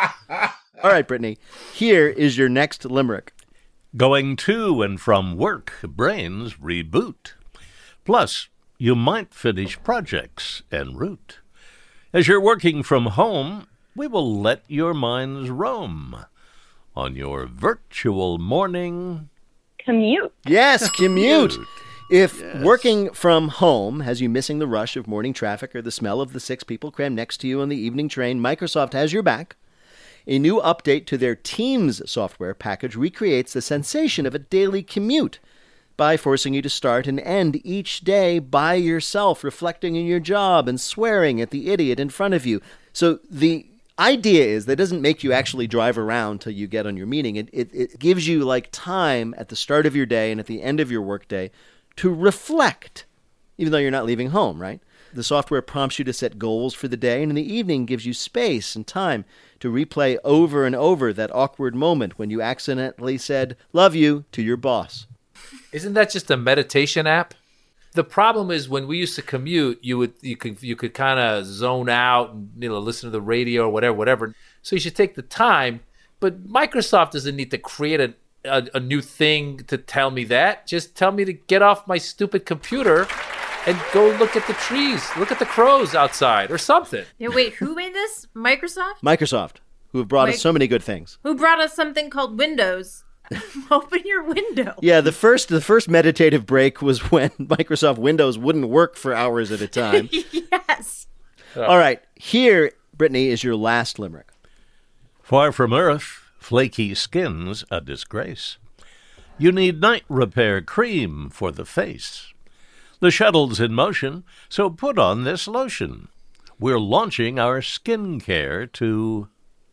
All right, Brittany, here is your next limerick. Going to and from work, brains reboot. Plus, you might finish projects en route. As you're working from home, we will let your minds roam on your virtual morning commute. Yes, commute. If working from home has you missing the rush of morning traffic or the smell of the 6 people crammed next to you on the evening train, Microsoft has your back. A new update to their Teams software package recreates the sensation of a daily commute by forcing you to start and end each day by yourself, reflecting on your job and swearing at the idiot in front of you. So the idea is that it doesn't make you actually drive around till you get on your meeting. It gives you like time at the start of your day and at the end of your workday to reflect, even though you're not leaving home, right? The software prompts you to set goals for the day, and in the evening gives you space and time to replay over and over that awkward moment when you accidentally said, "love you," to your boss. Isn't that just a meditation app? The problem is when we used to commute, you could kind of zone out and listen to the radio or whatever. So you should take the time. But Microsoft doesn't need to create a new thing to tell me that. Just tell me to get off my stupid computer and go look at the trees, look at the crows outside or something. Yeah, wait, who made this? Microsoft? Microsoft, who have brought us so many good things. Who brought us something called Windows? Open your window. Yeah, the first meditative break was when Microsoft Windows wouldn't work for hours at a time. Yes. All right, here, Brittany, is your last limerick. Far from Earth, flaky skin's a disgrace. You need night repair cream for the face. The shuttle's in motion, so put on this lotion. We're launching our skincare to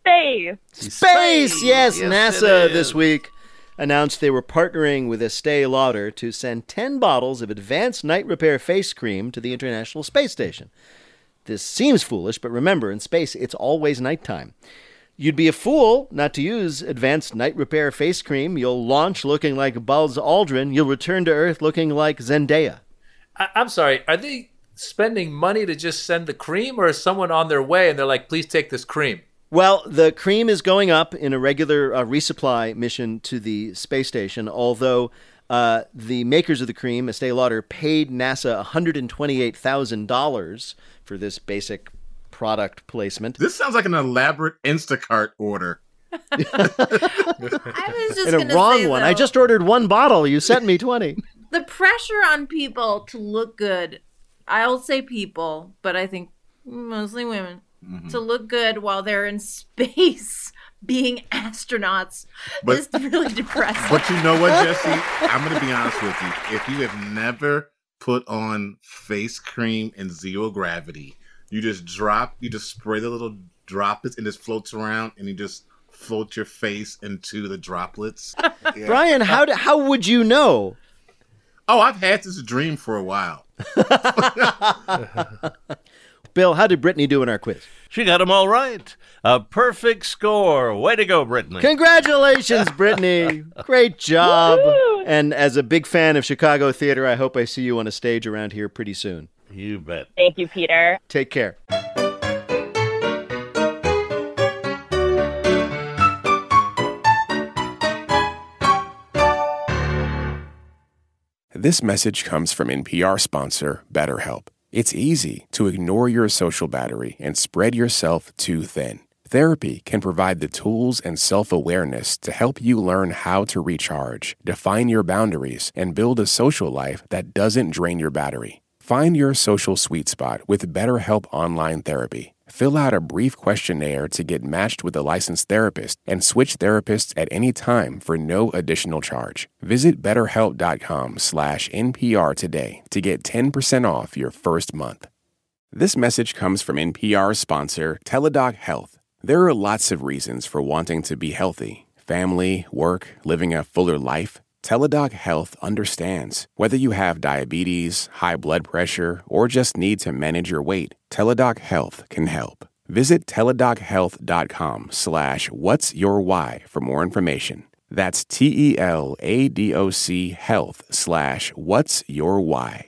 Space. Yes, NASA this week announced they were partnering with Estee Lauder to send 10 bottles of advanced night repair face cream to the International Space Station. This seems foolish, but remember, in space, it's always nighttime. You'd be a fool not to use advanced night repair face cream. You'll launch looking like Buzz Aldrin. You'll return to Earth looking like Zendaya. I'm sorry, are they spending money to just send the cream, or is someone on their way and they're like, please take this cream? Well, the cream is going up in a regular resupply mission to the space station, although the makers of the cream, Estee Lauder, paid NASA $128,000 for this basic product placement. This sounds like an elaborate Instacart order. I was just and a wrong say, one. though, I just ordered 1 bottle. You sent me 20. the pressure on people to look good. I'll say people, but I think mostly women. To look good while they're in space being astronauts is really depressing. But you know what, Jesse? I'm going to be honest with you. If you have never put on face cream in zero gravity, you just spray the little droplets and it just floats around and you just float your face into the droplets. Yeah. Brian, how would you know? Oh, I've had this dream for a while. Bill, how did Brittany do in our quiz? She got them all right. A perfect score. Way to go, Brittany. Congratulations, Brittany. Great job. And as a big fan of Chicago theater, I hope I see you on a stage around here pretty soon. You bet. Thank you, Peter. Take care. This message comes from NPR sponsor BetterHelp. It's easy to ignore your social battery and spread yourself too thin. Therapy can provide the tools and self-awareness to help you learn how to recharge, define your boundaries, and build a social life that doesn't drain your battery. Find your social sweet spot with BetterHelp Online Therapy. Fill out a brief questionnaire to get matched with a licensed therapist and switch therapists at any time for no additional charge. Visit BetterHelp.com/NPR today to get 10% off your first month. This message comes from NPR sponsor Teladoc Health. There are lots of reasons for wanting to be healthy. Family, work, living a fuller life. Teladoc Health understands. Whether you have diabetes, high blood pressure, or just need to manage your weight, Teladoc Health can help. Visit teladochealth.com/whatsyourwhy for more information. That's TELADOC health/whatsyourwhy.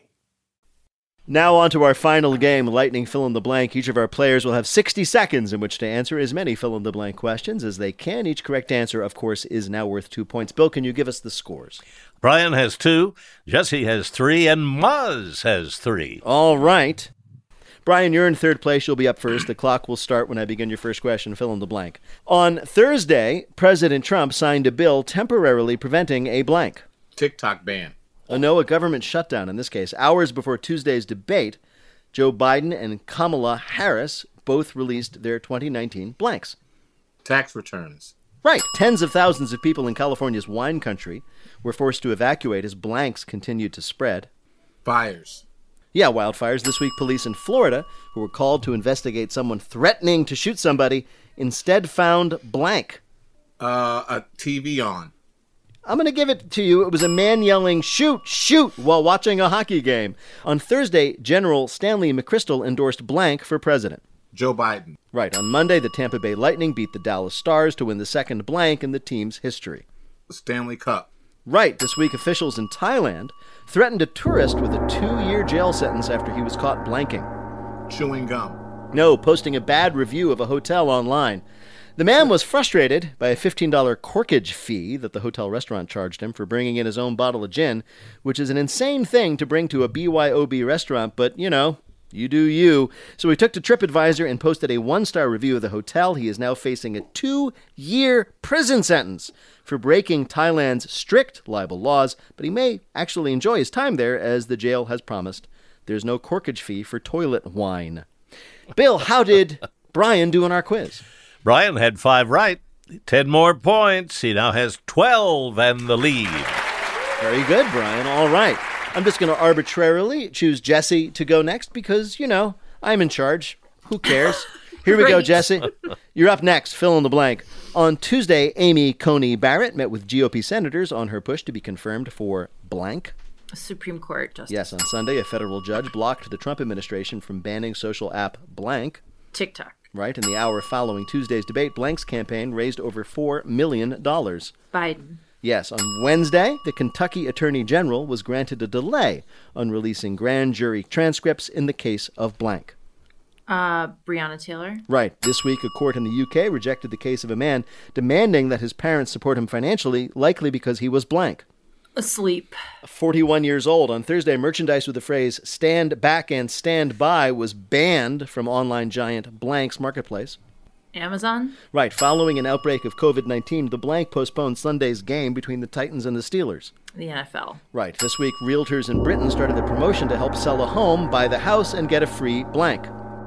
Now on to our final game, Lightning Fill in the Blank. Each of our players will have 60 seconds in which to answer as many fill-in-the-blank questions as they can. Each correct answer, of course, is now worth 2 points. Bill, can you give us the scores? Brian has 2, Jesse has 3, and Maz has 3. All right. Brian, you're in third place. You'll be up first. The clock will start when I begin your first question. Fill in the blank. On Thursday, President Trump signed a bill temporarily preventing a blank. TikTok ban. No, a government shutdown in this case. Hours before Tuesday's debate, Joe Biden and Kamala Harris both released their 2019 blanks. Tax returns. Right. Tens of thousands of people in California's wine country were forced to evacuate as blanks continued to spread. Fires. Yeah, wildfires. This week, police in Florida, who were called to investigate someone threatening to shoot somebody, instead found blank. A TV on. I'm going to give it to you. It was a man yelling, "Shoot, shoot," while watching a hockey game. On Thursday, General Stanley McChrystal endorsed blank for president. Joe Biden. Right. On Monday, the Tampa Bay Lightning beat the Dallas Stars to win the second blank in the team's history. The Stanley Cup. Right. This week, officials in Thailand threatened a tourist with a 2-year jail sentence after he was caught blanking. Chewing gum. No, posting a bad review of a hotel online. The man was frustrated by a $15 corkage fee that the hotel restaurant charged him for bringing in his own bottle of gin, which is an insane thing to bring to a BYOB restaurant, but, you know, you do you. So he took to TripAdvisor and posted a 1-star review of the hotel. He is now facing a 2-year prison sentence for breaking Thailand's strict libel laws, but he may actually enjoy his time there, as the jail has promised. There's no corkage fee for toilet wine. Bill, how did Brian do in our quiz? Brian had 5 right, 10 more points. He now has 12 and the lead. Very good, Brian. All right. I'm just going to arbitrarily choose Jesse to go next because, you know, I'm in charge. Who cares? Here we go, Jesse. You're up next. Fill in the blank. On Tuesday, Amy Coney Barrett met with GOP senators on her push to be confirmed for blank. Supreme Court justice. Yes, on Sunday, a federal judge blocked the Trump administration from banning social app blank. TikTok. Right. In the hour following Tuesday's debate, Blank's campaign raised over $4 million. Biden. Yes. On Wednesday, the Kentucky Attorney General was granted a delay on releasing grand jury transcripts in the case of blank. Breonna Taylor. Right. This week, a court in the UK rejected the case of a man demanding that his parents support him financially, likely because he was blank. Asleep. 41 years old. On Thursday, merchandise with the phrase "stand back and stand by" was banned from online giant Blank's marketplace. Amazon? Right. Following an outbreak of COVID-19, the Blank postponed Sunday's game between the Titans and the Steelers. The NFL. Right. This week, realtors in Britain started a promotion to help sell a home, buy the house, and get a free blank.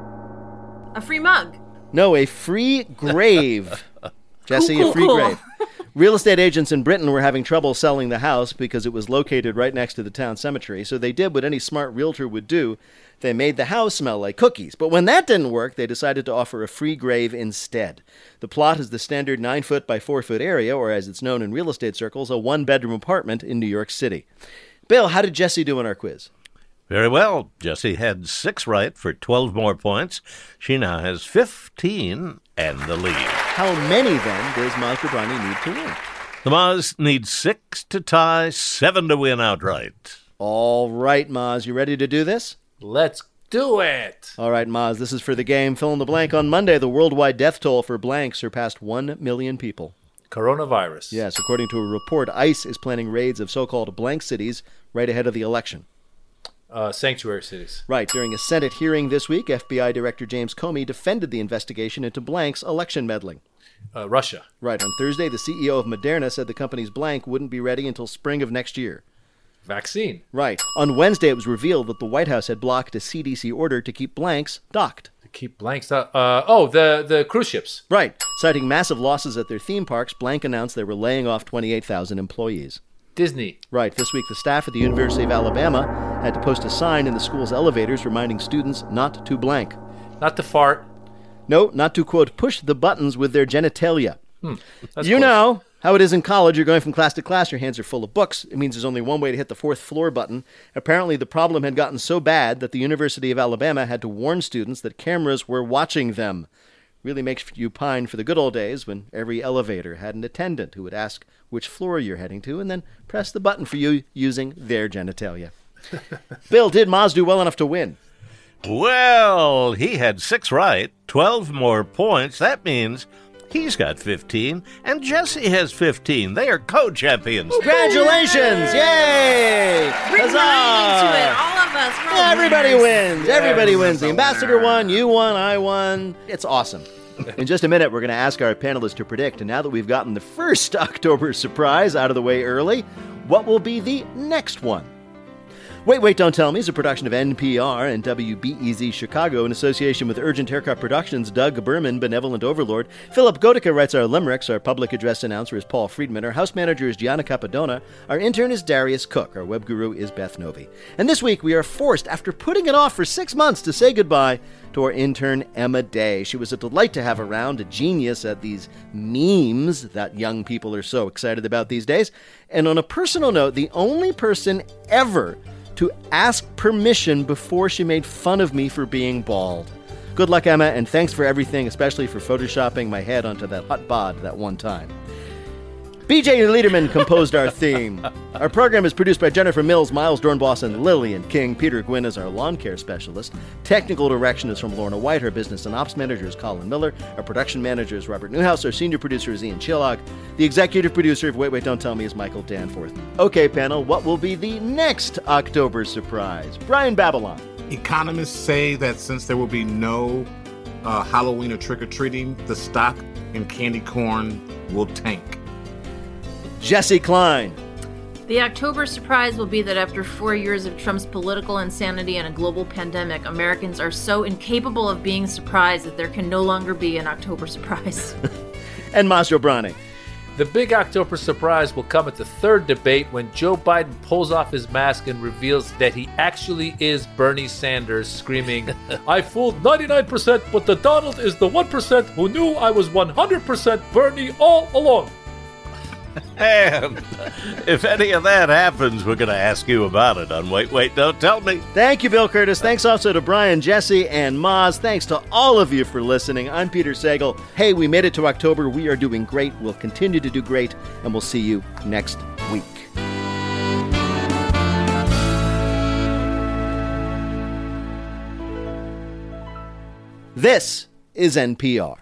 A free mug. No, a free grave. Jesse, a free grave. Real estate agents in Britain were having trouble selling the house because it was located right next to the town cemetery. So they did what any smart realtor would do. They made the house smell like cookies. But when that didn't work, they decided to offer a free grave instead. The plot is the standard 9-foot by 4-foot area, or as it's known in real estate circles, a 1-bedroom apartment in New York City. Bill, how did Jesse do in our quiz? Very well. Jesse had 6 right for 12 more points. She now has 15 and the lead. How many, then, does Maz Jobrani need to win? The Maz needs 6 to tie, 7 to win outright. All right, Maz, you ready to do this? Let's do it. All right, Maz, this is for the game. Fill in the blank. On Monday, the worldwide death toll for blank surpassed 1 million people. Coronavirus. Yes, according to a report, ICE is planning raids of so-called blank cities right ahead of the election. Sanctuary cities. Right. During a Senate hearing this week, FBI Director James Comey defended the investigation into Blank's election meddling. Russia. Right. On Thursday, the CEO of Moderna said the company's blank wouldn't be ready until spring of next year. Vaccine. Right. On Wednesday, it was revealed that the White House had blocked a CDC order to keep blanks docked. To keep blanks docked? The cruise ships. Right. Citing massive losses at their theme parks, Blank announced they were laying off 28,000 employees. Disney. Right. This week, the staff at the University of Alabama had to post a sign in the school's elevators reminding students not to blank. Not to fart. No, not to, quote, push the buttons with their genitalia. That's you close. know, How it is in college, you're going from class to class, your hands are full of books. It means there's only one way to hit the 4th floor button. Apparently, the problem had gotten so bad that the University of Alabama had to warn students that cameras were watching them. Really makes you pine for the good old days when every elevator had an attendant who would ask which floor you're heading to and then press the button for you using their genitalia. Bill, did Moz do well enough to win? Well, he had 6 right, 12 more points. That means he's got 15, and Jesse has 15. They are co-champions. Congratulations! Yay! Bring Huzzah! money into it. All of us. We're all Everybody winners. wins. Everybody wins. The ambassador won. You won. I won. It's awesome. In just a minute, we're going to ask our panelists to predict. And now that we've gotten the first October surprise out of the way early, what will be the next one? Wait, Wait, Don't Tell Me is a production of NPR and WBEZ Chicago in association with Urgent Haircut Productions, Doug Berman, Benevolent Overlord. Philip Gotica writes our limericks. Our public address announcer is Paul Friedman. Our house manager is Gianna Capadona. Our intern is Darius Cook. Our web guru is Beth Novi. And this week we are forced, after putting it off for 6 months, to say goodbye to our intern, Emma Day. She was a delight to have around, a genius at these memes that young people are so excited about these days. And on a personal note, the only person ever to ask permission before she made fun of me for being bald. Good luck, Emma, and thanks for everything, especially for photoshopping my head onto that hot bod that one time. BJ Liederman composed our theme. Our program is produced by Jennifer Mills, Miles Dornbos, and Lillian King. Peter Gwynn is our lawn care specialist. Technical direction is from Lorna White. Our business and ops manager is Colin Miller. Our production manager is Robert Newhouse. Our senior producer is Ian Chillag. The executive producer of Wait, Wait, Don't Tell Me is Michael Danforth. Okay, panel, what will be the next October surprise? Brian Babylon. Economists say that since there will be no Halloween or trick-or-treating, the stock in candy corn will tank. Jesse Klein. The October surprise will be that after 4 years of Trump's political insanity and a global pandemic, Americans are so incapable of being surprised that there can no longer be an October surprise. And Masro Brani. The big October surprise will come at the third debate when Joe Biden pulls off his mask and reveals that he actually is Bernie Sanders, screaming, "I fooled 99%, but the Donald is the 1% who knew I was 100% Bernie all along." And if any of that happens, we're going to ask you about it on Wait, Wait, Don't Tell Me. Thank you, Bill Curtis. Thanks also to Brian, Jesse, and Moz. Thanks to all of you for listening. I'm Peter Sagal. Hey, we made it to October. We are doing great. We'll continue to do great, and we'll see you next week. This is NPR.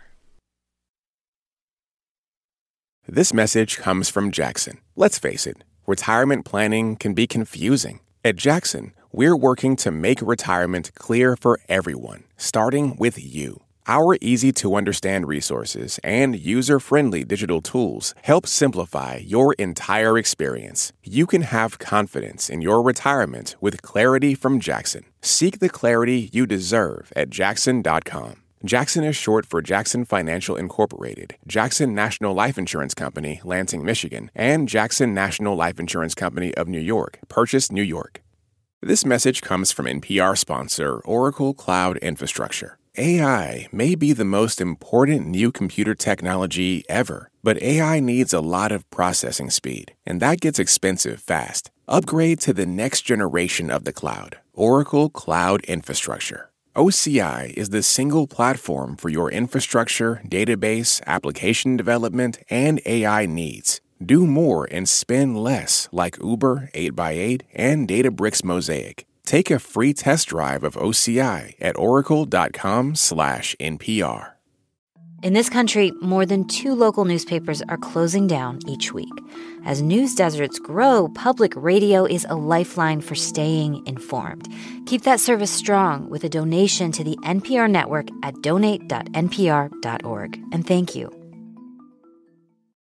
This message comes from Jackson. Let's face it, retirement planning can be confusing. At Jackson, we're working to make retirement clear for everyone, starting with you. Our easy-to-understand resources and user-friendly digital tools help simplify your entire experience. You can have confidence in your retirement with clarity from Jackson. Seek the clarity you deserve at Jackson.com. Jackson is short for Jackson Financial Incorporated, Jackson National Life Insurance Company, Lansing, Michigan, and Jackson National Life Insurance Company of New York, Purchase, New York. This message comes from NPR sponsor Oracle Cloud Infrastructure. AI may be the most important new computer technology ever, but AI needs a lot of processing speed, and that gets expensive fast. Upgrade to the next generation of the cloud, Oracle Cloud Infrastructure. OCI is the single platform for your infrastructure, database, application development, and AI needs. Do more and spend less like Uber, 8x8, and Databricks Mosaic. Take a free test drive of OCI at oracle.com/NPR. In this country, more than 2 local newspapers are closing down each week. As news deserts grow, public radio is a lifeline for staying informed. Keep that service strong with a donation to the NPR network at donate.npr.org. And thank you.